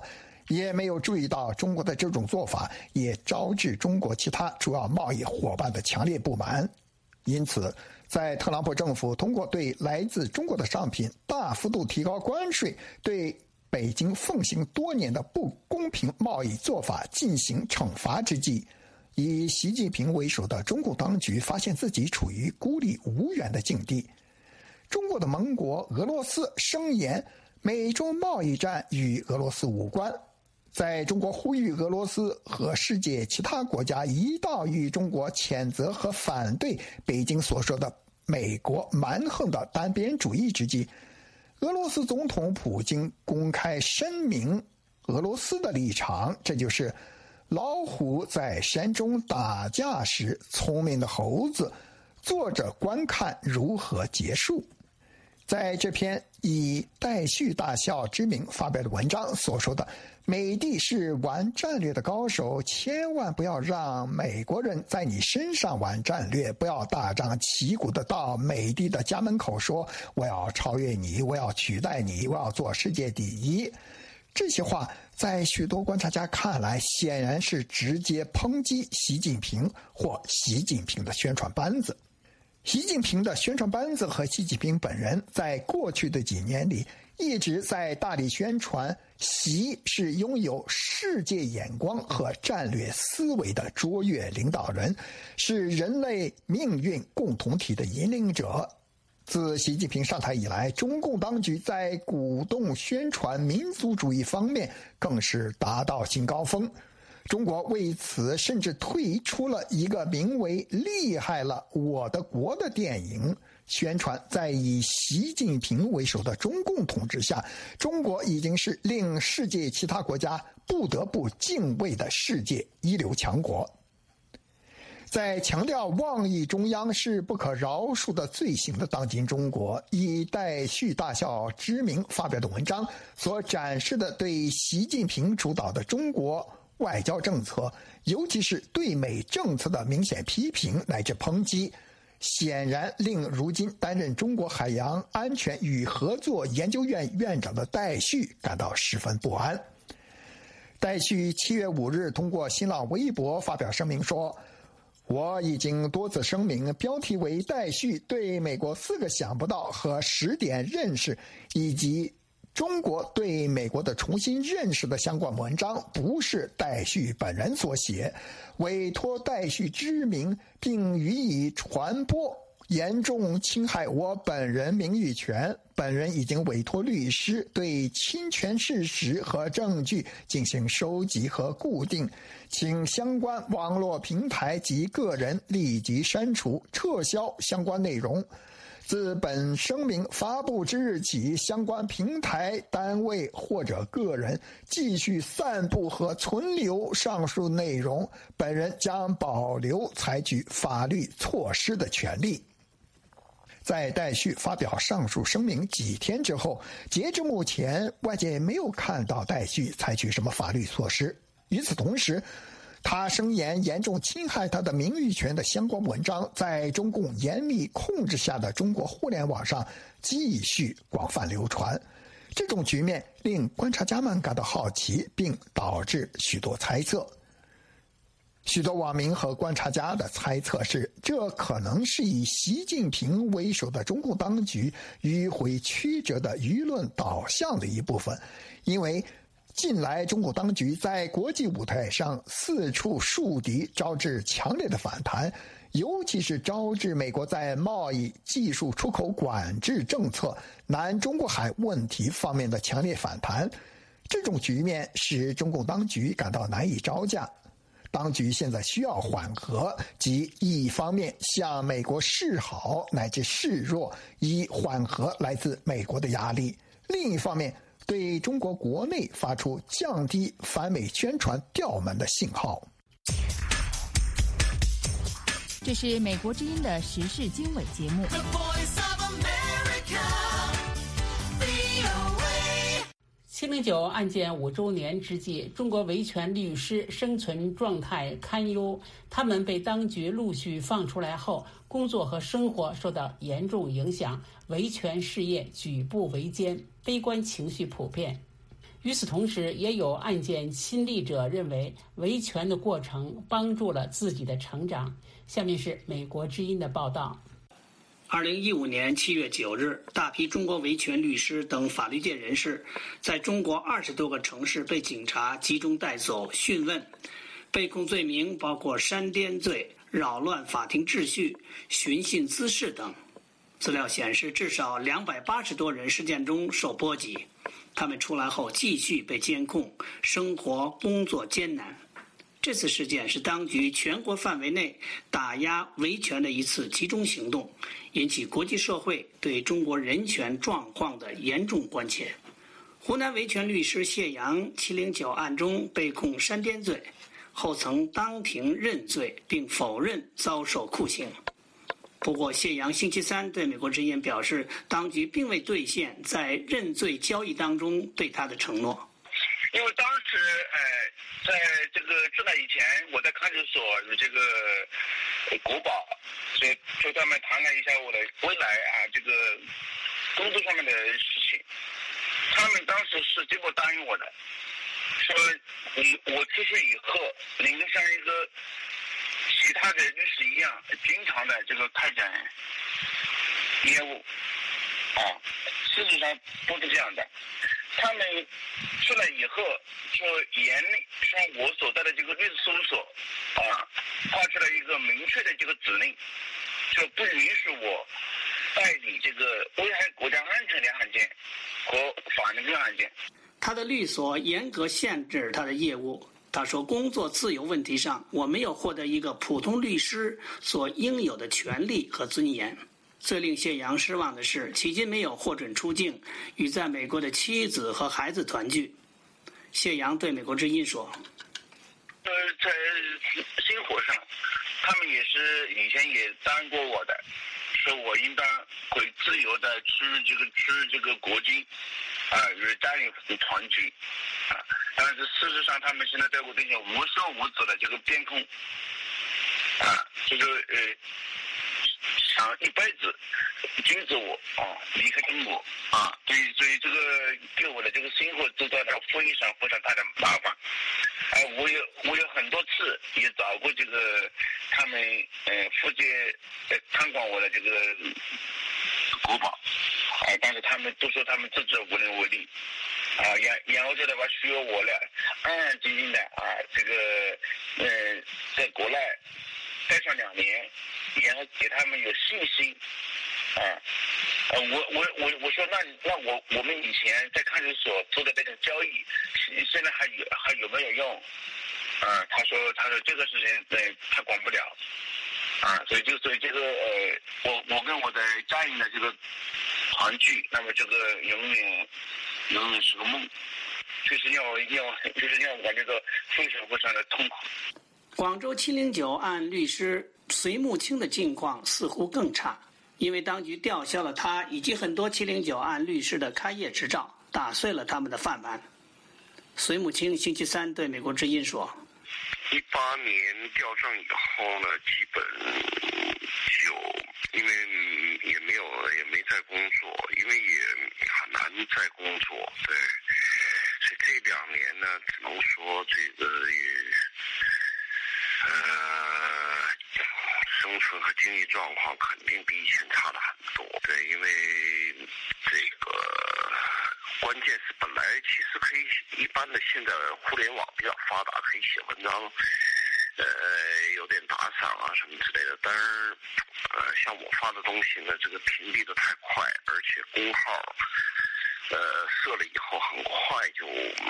也没有注意到中国的这种做法也招致中国其他主要贸易伙伴的强烈不满。因此，在特朗普政府通过对来自中国的商品大幅度提高关税，对北京奉行多年的不公平贸易做法进行惩罚之际，以习近平为首的中共当局发现自己处于孤立无援的境地。中国的盟国俄罗斯声言美中贸易战与俄罗斯无关，在中国呼吁俄罗斯和世界其他国家一道与中国谴责和反对北京所说的美国蛮横的单边主义之际，俄罗斯总统普京公开声明俄罗斯的立场，这就是老虎在山中打架时，聪明的猴子坐着观看如何结束。在这篇以戴旭大校之名发表的文章所说的美帝是玩战略的高手，千万不要让美国人在你身上玩战略，不要大张旗鼓的到美帝的家门口说我要超越你，我要取代你，我要做世界第一。这些话在许多观察家看来显然是直接抨击习近平或习近平的宣传班子。习近平的宣传班子和习近平本人在过去的几年里一直在大力宣传习是拥有世界眼光和战略思维的卓越领导人，是人类命运共同体的引领者。自习近平上台以来，中共当局在鼓动宣传民族主义方面更是达到新高峰。中国为此甚至推出了一个名为《厉害了我的国》的电影，宣传在以习近平为首的中共统治下，中国已经是令世界其他国家不得不敬畏的世界一流强国。在强调妄议中央是不可饶恕的罪行的当今中国，以戴旭大校之名发表的文章所展示的对习近平主导的中国外交政策，尤其是对美政策的明显批评乃至抨击，显然令如今担任中国海洋安全与合作研究院院长的戴旭感到十分不安。戴旭7月5日通过新浪微博发表声明说，我已经多次声明，标题为戴旭对美国4个想不到和10点认识以及中国对美国的重新认识的相关文章不是戴旭本人所写，委托戴旭之名并予以传播，严重侵害我本人名誉权。本人已经委托律师对侵权事实和证据进行收集和固定，请相关网络平台及个人立即删除、撤销相关内容。自本声明发布之日起，相关平台、单位或者个人继续散布和存留上述内容，本人将保留采取法律措施的权利。在戴旭发表上述声明几天之后，截至目前，外界没有看到戴旭采取什么法律措施。与此同时，他声言严重侵害他的名誉权的相关文章，在中共严密控制下的中国互联网上继续广泛流传。这种局面令观察家们感到好奇，并导致许多猜测。许多网民和观察家的猜测是，这可能是以习近平为首的中共当局迂回曲折的舆论导向的一部分，因为近来中国当局在国际舞台上四处树敌，招致强烈的反弹，尤其是招致美国在贸易、技术出口管制政策、南中国海问题方面的强烈反弹。这种局面使中共当局感到难以招架。当局现在需要缓和，即一方面向美国示好乃至示弱，以缓和来自美国的压力；另一方面对中国国内发出降低反美宣传调门的信号。 这是美国之音的时事经纬节目。 709案件5周年之际，中国维权律师生存状态堪忧，他们被当局陆续放出来后，工作和生活受到严重影响，维权事业举步维艰，悲观情绪普遍。 与此同时，也有案件亲历者认为，维权的过程帮助了自己的成长。下面是美国之音的报道。 2015年7月9日，大批中国维权律师等法律界人士在中国20多个城市被警察集中带走讯问，被控罪名包括煽颠罪、扰乱法庭秩序、寻衅滋事等。资料显示，至少280多人事件中受波及，他们出来后继续被监控，生活工作艰难。这次事件是当局全国范围内打压维权的一次集中行动，引起国际社会对中国人权状况的严重关切。湖南维权律师谢阳709案中被控煽颠罪，后曾当庭认罪并否认遭受酷刑。不过，谢阳星期三对美国之音表示，当局并未兑现在认罪交易当中对他的承诺。 因为当时，在这个治安以前，我在看守所与这个国保，就他们谈了一下我的未来这个工作上面的事情。他们当时是这么答应我的，说我出去以后，能够像一个其他的律师一样，经常的这个开展业务。事实上不是这样的。他们出来以后，说严厉向我所在的这个律师事务所发出了一个明确的这个指令，就不允许我代理这个危害国家安全的案件和法律的案件。 他的律所严格限制他的业务。他说，工作自由问题上，我没有获得一个普通律师所应有的权利和尊严。最令谢阳失望的是，迄今没有获准出境，与在美国的妻子和孩子团聚。谢阳对美国之音说：“ 在生活上，他们也是以前也答应过我的，说我应当会自由的吃这个国金，与家人团聚，但是事实上，他们现在对我进行无休无止的这个监控，想一辈子禁止我离开中国所以这个给我的这个生活制造了非常大的麻烦。我有很多次也找过这个他们附近看管我的这个国保，但是他们都说他们自己无能为力。然后就的话需要我了安安静静的这个在国内待上2年，然后给他们有信心。我说那我们以前在看守所做的那种交易，现在还有没有用？他说这个事情他管不了。所以这个我跟我的家人的这个团聚，那么这个永远是个梦，就是让我感觉到非常的痛苦。 广州709案律师隋木清的境况似乎更差，因为当局吊销了他以及很多709案律师的开业执照，打碎了他们的饭碗。隋木清星期三对美国之音说 ：18年调证以后呢，基本就因为也没在工作，因为也很难再工作，对，所以这2年呢，只能说这个生存和经济状况肯定比以前差了很多。对，因为这个关键是本来其实可以一般的，现在互联网比较发达，可以写文章，有点打赏什么之类的。但是像我发的东西呢，这个屏蔽的太快，而且公号设了以后很快就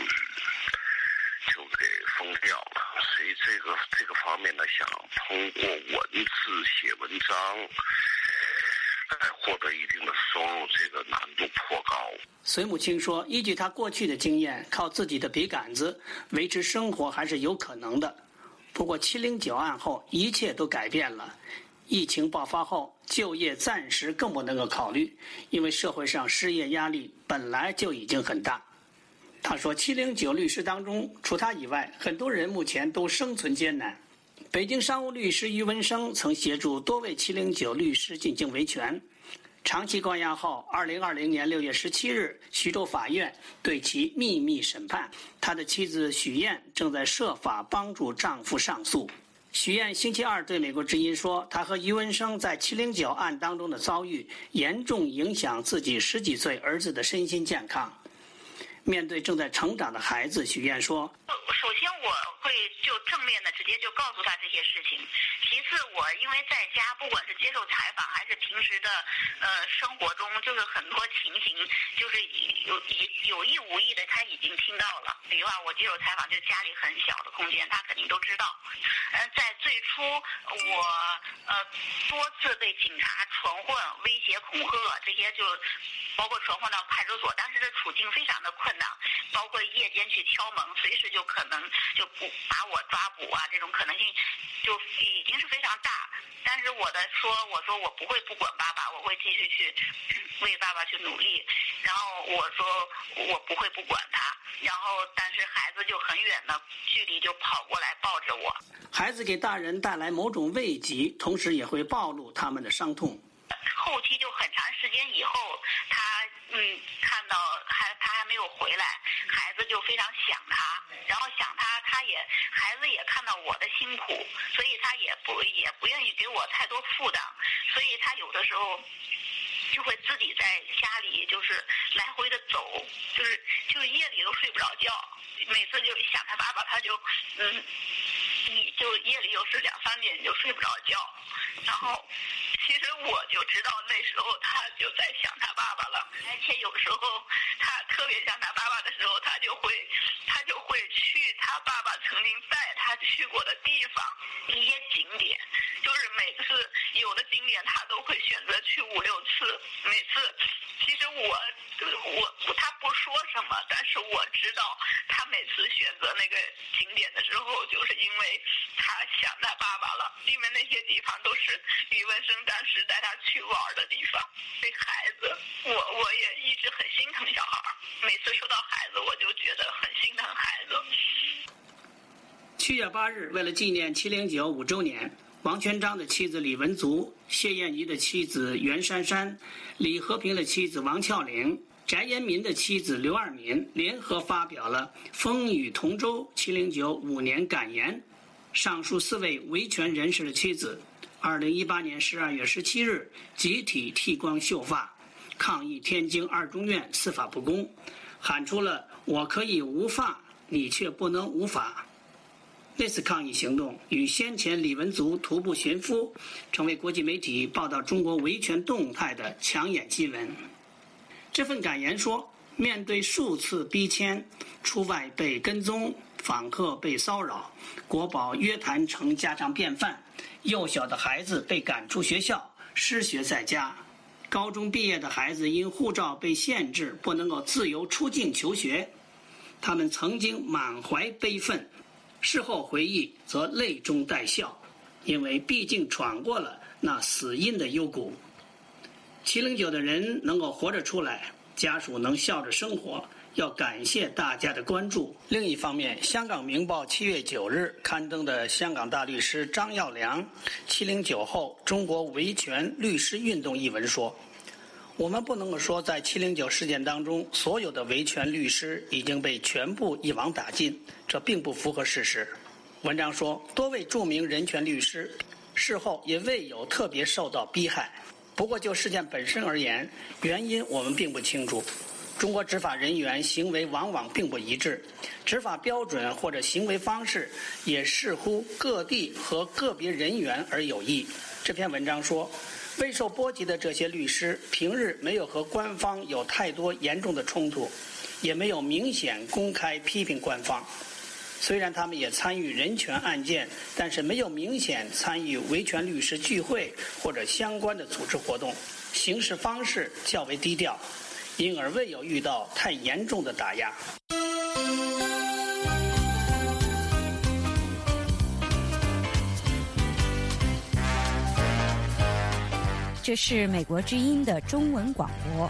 给封掉了，所以这个方面呢，想通过文字写文章来获得一定的收入，这个难度颇高。 隋木清说，依据他过去的经验，靠自己的笔杆子维持生活还是有可能的。不过709案后，一切都改变了。疫情爆发后，就业暂时更不能够考虑，因为社会上失业压力本来就已经很大。他说，709律师当中，除他以外，很多人目前都生存艰难。北京商务律师于文生曾协助多位709律师进行维权。 长期关押后，2020年6月17日，徐州法院对其秘密审判。他的妻子许燕正在设法帮助丈夫上诉。许燕星期二对美国之音说，她和余文生在709案当中的遭遇严重影响自己10几岁儿子的身心健康。面对正在成长的孩子，许燕说：“ 首先我会就正面的直接就告诉他这些事情。其次，我因为在家，不管是接受采访还是平时的生活中，就是很多情形，就是有意无意的他已经听到了。比如我接受采访，就家里很小的空间，他肯定都知道。在最初我多次被警察传唤、威胁、恐吓，这些就包括传唤到派出所，当时的处境非常的困难，包括夜间去敲门，随时就可能就不把我抓捕啊，这种可能性就已经是非常大。但是我说我不会不管爸爸，我会继续去为爸爸去努力。然后我说我不会不管他，然后但是孩子就很远的距离就跑过来抱着我。 孩子给大人带来某种慰藉，同时也会暴露他们的伤痛。 后期就很长时间以后，他看到他还没有回来，孩子就非常想他，然后想他，孩子也看到我的辛苦，所以他也不愿意给我太多负担，所以他有的时候就会自己在家里就是来回的走，就是夜里都睡不着觉，每次就想他爸爸，他就夜里又是2、3点就睡不着觉，然后其实我就知道那时候他就在想他爸爸了，而且有时候他特别想他爸爸的时候，他就会去他爸爸曾经带他去过的地方，一些景点，就是每次有的景点他都会选择去5、6次，每次其实他不说什么，但是我知道他每次选择那个景点的时候，就是因为他想他爸爸了，因为那些地方都是余文生当时带他去玩的地方。对孩子，我也一直很心疼小孩，每次说到孩子，我就觉得很心疼孩子。 7月8日，为了纪念709 5周年，王全璋的妻子李文足、谢燕仪的妻子袁姗姗、李和平的妻子王峭岭、翟延民的妻子刘二敏联合发表了风雨同舟709 5年感言。上述4位维权人士的妻子2018年12月17日集体剃光秀发，抗议天津2中院司法不公，喊出了我可以无发，你却不能无法。那次抗议行动与先前李文足徒步寻夫成为国际媒体报道中国维权动态的抢眼新闻。这份感言说，面对数次逼迁、出外被跟踪、访客被骚扰、国保约谈成家常便饭，幼小的孩子被赶出学校，失学在家，高中毕业的孩子因护照被限制，不能够自由出境求学，他们曾经满怀悲愤，事后回忆则泪中带笑，因为毕竟闯过了那死因的幽谷。709的人能够活着出来，家属能笑着生活，要感谢大家的关注。另一方面，香港明报7月9日刊登的香港大律师张耀良709后中国维权律师运动一文说，我们不能够说在709事件当中所有的维权律师已经被全部一网打尽，这并不符合事实。文章说，多位著名人权律师事后也未有特别受到逼害，不过就事件本身而言，原因我们并不清楚。中国执法人员行为往往并不一致，执法标准或者行为方式也视乎各地和个别人员而有异。这篇文章说，未受波及的这些律师平日没有和官方有太多严重的冲突，也没有明显公开批评官方。虽然他们也参与人权案件，但是没有明显参与维权律师聚会或者相关的组织活动，行事方式较为低调，因而未有遇到太严重的打压。 这是美国之音的中文广播。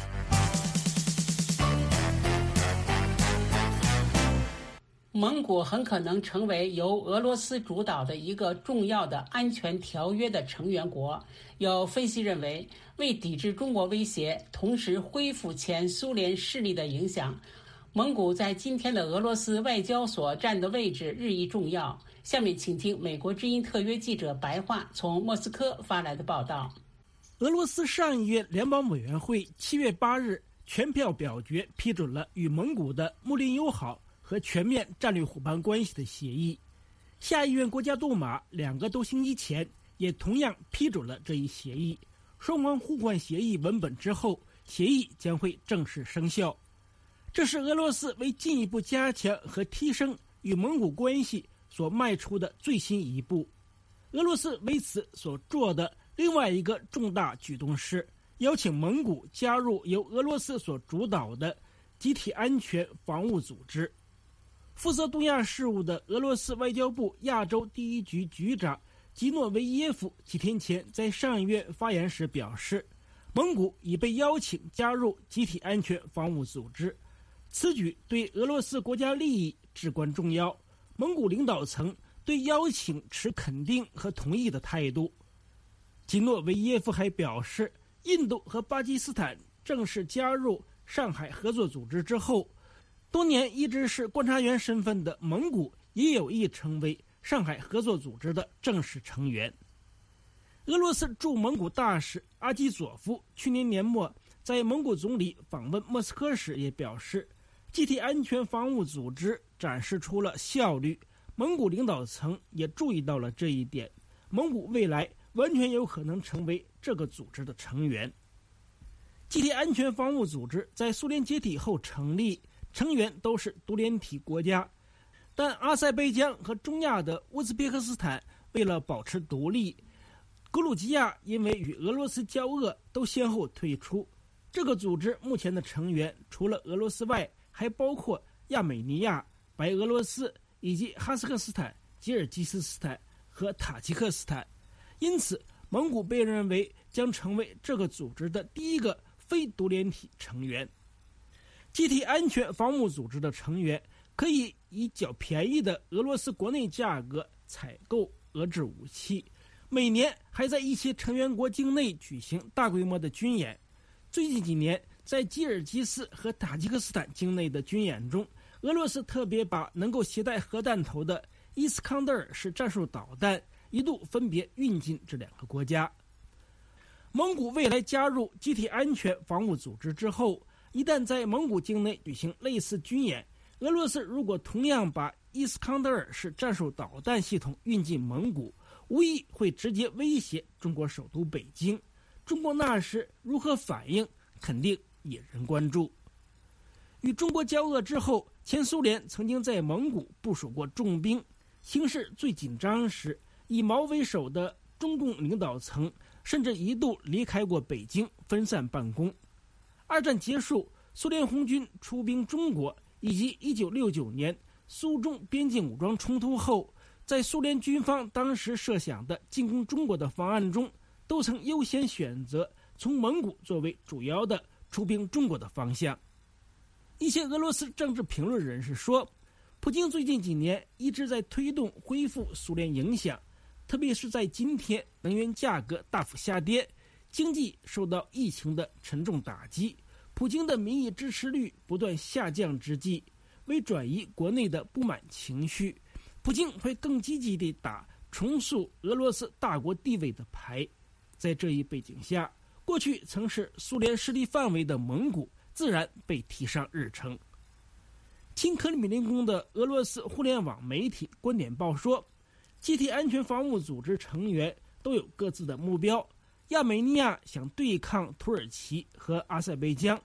蒙古很可能成为由俄罗斯主导的一个重要的安全条约的成员国。有分析认为，为抵制中国威胁，同时恢复前苏联势力的影响，蒙古在今天的俄罗斯外交所占的位置日益重要。下面请听美国之音特约记者白桦从莫斯科发来的报道。 俄罗斯上议院联邦委员会7月8日全票表决批准了与蒙古的睦邻友好和全面战略伙伴关系的协议。下议院国家杜马2个多星期前也同样批准了这一协议。双方互换协议文本之后，协议将会正式生效。这是俄罗斯为进一步加强和提升与蒙古关系所迈出的最新一步。俄罗斯为此所做的另外一个重大举动是邀请蒙古加入由俄罗斯所主导的集体安全防务组织。负责东亚事务的俄罗斯外交部亚洲第1局局长基诺维耶夫几天前在上议院发言时表示，蒙古已被邀请加入集体安全防务组织，此举对俄罗斯国家利益至关重要。蒙古领导层对邀请持肯定和同意的态度。基诺维耶夫还表示，印度和巴基斯坦正式加入上海合作组织之后，多年一直是观察员身份的蒙古也有意成为上海合作组织的正式成员。俄罗斯驻蒙古大使阿基佐夫去年年末在蒙古总理访问莫斯科时也表示，集体安全防务组织展示出了效率，蒙古领导层也注意到了这一点，蒙古未来完全有可能成为这个组织的成员。集体安全防务组织在苏联解体后成立，成员都是独联体国家，但阿塞拜疆和中亚的乌兹别克斯坦为了保持独立，格鲁吉亚因为与俄罗斯交恶都先后退出。这个组织目前的成员除了俄罗斯外，还包括亚美尼亚、白俄罗斯以及哈萨克斯坦、吉尔吉斯斯坦和塔吉克斯坦。因此，蒙古被认为将成为这个组织的第一个非独联体成员。集体安全防务组织的成员可以以较便宜的俄罗斯国内价格采购俄制武器，每年还在一些成员国境内举行大规模的军演。最近几年，在吉尔吉斯和塔吉克斯坦境内的军演中，俄罗斯特别把能够携带核弹头的伊斯康德尔式战术导弹一度分别运进这2个国家。蒙古未来加入集体安全防务组织之后，一旦在蒙古境内举行类似军演，俄罗斯如果同样把伊斯康德尔式战术导弹系统运进蒙古，无疑会直接威胁中国首都北京。中国那时如何反应，肯定引人关注。与中国交恶之后，前苏联曾经在蒙古部署过重兵，形势最紧张时，以毛为首的中共领导层甚至一度离开过北京，分散办公。二战结束，苏联红军出兵中国，以及1969年苏中边境武装冲突后，在苏联军方当时设想的进攻中国的方案中，都曾优先选择从蒙古作为主要的出兵中国的方向。一些俄罗斯政治评论人士说，普京最近几年一直在推动恢复苏联影响，特别是在今天能源价格大幅下跌，经济受到疫情的沉重打击，普京的民意支持率不断下降之际，为转移国内的不满情绪，普京会更积极地打重塑俄罗斯大国地位的牌。在这一背景下，过去曾是苏联势力范围的蒙古自然被提上日程。亲克里姆林宫的俄罗斯互联网媒体观点报说，集体安全防务组织成员都有各自的目标。亚美尼亚想对抗土耳其和阿塞拜疆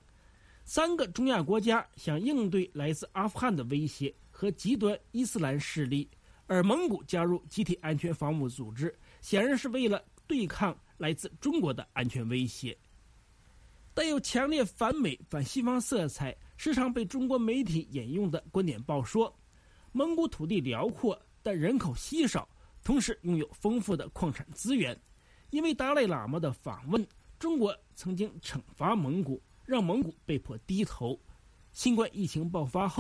，3个中亚国家想应对来自阿富汗的威胁和极端伊斯兰势力，而蒙古加入集体安全防务组织，显然是为了对抗来自中国的安全威胁。带有强烈反美反西方色彩，时常被中国媒体引用的观点报说，蒙古土地辽阔，但人口稀少，同时拥有丰富的矿产资源。因为达赖喇嘛的访问，中国曾经惩罚蒙古，让蒙古被迫低头。新冠疫情爆发后，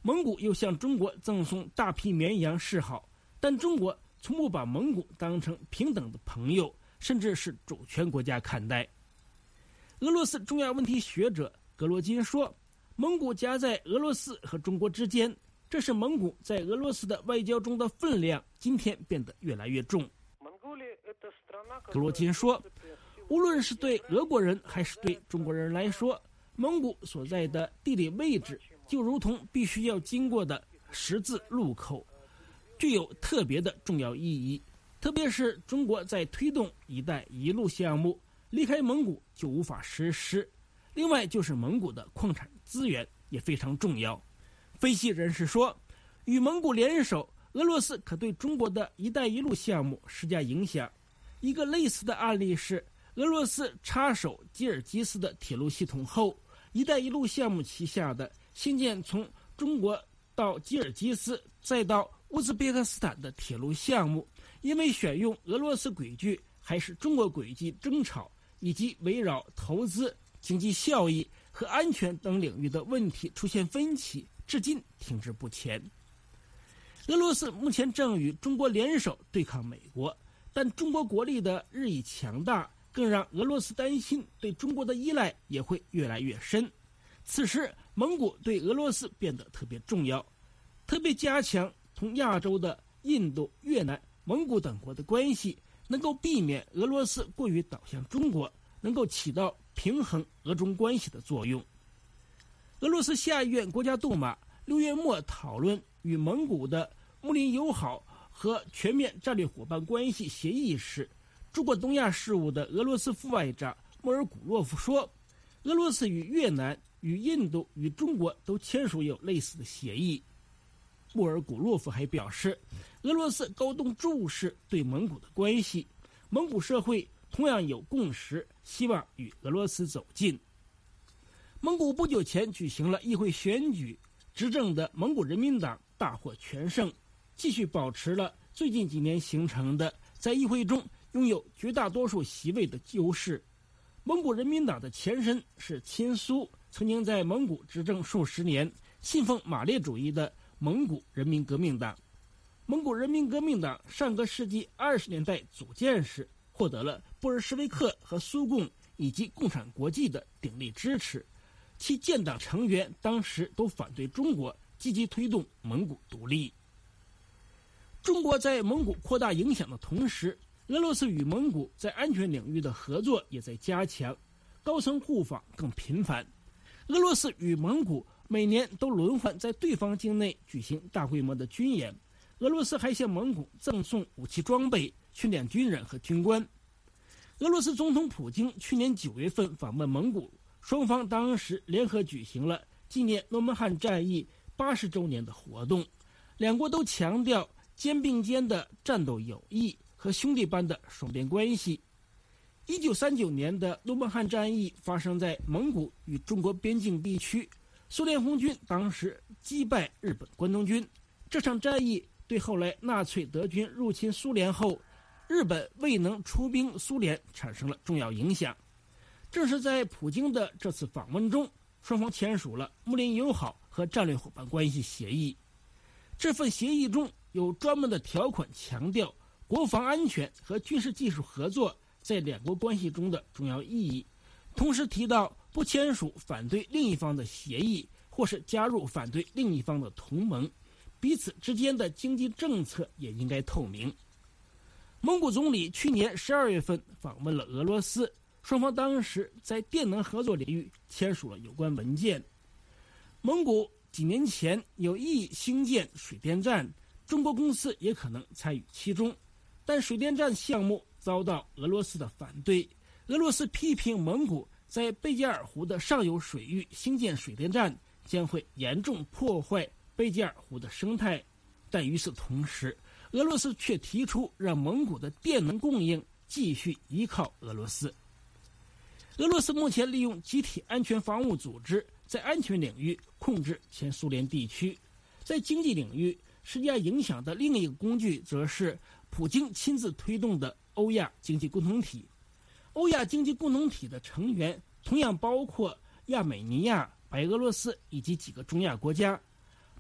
蒙古又向中国赠送大批绵羊示好，但中国从不把蒙古当成平等的朋友，甚至是主权国家看待。俄罗斯中亚问题学者格罗金说，蒙古夹在俄罗斯和中国之间，这是蒙古在俄罗斯的外交中的分量今天变得越来越重。格罗金说，无论是对俄国人还是对中国人来说，蒙古所在的地理位置就如同必须要经过的十字路口，具有特别的重要意义。特别是中国在推动“一带一路”项目，离开蒙古就无法实施。另外就是蒙古的矿产资源也非常重要。分析人士说，与蒙古联手，俄罗斯可对中国的“一带一路”项目施加影响。一个类似的案例是，俄罗斯插手吉尔吉斯的铁路系统后，“一带一路”项目旗下的新建从中国到吉尔吉斯再到乌兹别克斯坦的铁路项目，因为选用俄罗斯轨迹还是中国轨迹争吵，以及围绕投资、经济效益和安全等领域的问题出现分歧，至今停滞不前。俄罗斯目前正与中国联手对抗美国，但中国国力的日益强大，更让俄罗斯担心对中国的依赖也会越来越深。此时，蒙古对俄罗斯变得特别重要，特别加强同亚洲的印度、越南、蒙古等国的关系，能够避免俄罗斯过于倒向中国，能够起到平衡俄中关系的作用。俄罗斯下议院国家杜马6月末讨论与蒙古的睦邻友好和全面战略伙伴关系协议时，主管东亚事务的俄罗斯副外长穆尔古洛夫说，俄罗斯与越南、与印度、与中国都签署有类似的协议。穆尔古洛夫还表示，俄罗斯高度重视对蒙古的关系，蒙古社会同样有共识，希望与俄罗斯走近。蒙古不久前举行了议会选举，执政的蒙古人民党大获全胜，继续保持了最近几年形成的在议会中拥有绝大多数席位的优势。蒙古人民党的前身是亲苏，曾经在蒙古执政数十年，信奉马列主义的蒙古人民革命党。蒙古人民革命党上个世纪20年代组建时，获得了布尔什维克和苏共以及共产国际的鼎力支持，其建党成员当时都反对中国积极推动蒙古独立。中国在蒙古扩大影响的同时，俄罗斯与蒙古在安全领域的合作也在加强，高层互访更频繁。俄罗斯与蒙古每年都轮换在对方境内举行大规模的军演，俄罗斯还向蒙古赠送武器装备，训练军人和军官。俄罗斯总统普京去年9月份访问蒙古，双方当时联合举行了纪念诺门汉战役80周年的活动，两国都强调肩并肩的战斗友谊和兄弟般的双边关系。1939年的诺门汉战役发生在蒙古与中国边境地区，苏联红军当时击败日本关东军。这场战役对后来纳粹德军入侵苏联后，日本未能出兵苏联产生了重要影响。正是在普京的这次访问中，双方签署了睦邻友好和战略伙伴关系协议。这份协议中有专门的条款强调国防安全和军事技术合作在两国关系中的重要意义，同时提到不签署反对另一方的协议，或是加入反对另一方的同盟，彼此之间的经济政策也应该透明。蒙古总理去年12月份访问了俄罗斯，双方当时在电能合作领域签署了有关文件。蒙古几年前有意兴建水电站，中国公司也可能参与其中，但水电站项目遭到俄罗斯的反对。俄罗斯批评蒙古在贝加尔湖的上游水域兴建水电站将会严重破坏贝加尔湖的生态，但与此同时，俄罗斯却提出让蒙古的电能供应继续依靠俄罗斯。俄罗斯目前利用集体安全防务组织在安全领域控制前苏联地区，在经济领域施加影响的另一个工具则是普京亲自推动的欧亚经济共同体。欧亚经济共同体的成员同样包括亚美尼亚、白俄罗斯以及几个中亚国家。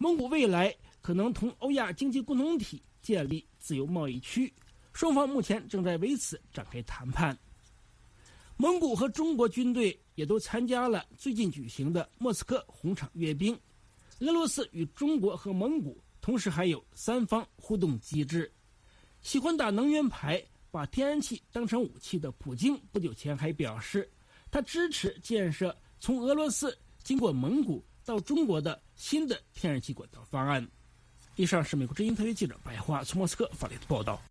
蒙古未来可能同欧亚经济共同体建立自由贸易区，双方目前正在为此展开谈判。蒙古和中国军队也都参加了最近举行的莫斯科红场阅兵。俄罗斯与中国和蒙古同时还有三方互动机制。喜欢打能源牌、把天然气当成武器的普京不久前还表示，他支持建设从俄罗斯经过蒙古到中国的新的天然气管道方案。以上是美国之音特约记者白桦从莫斯科发来的报道。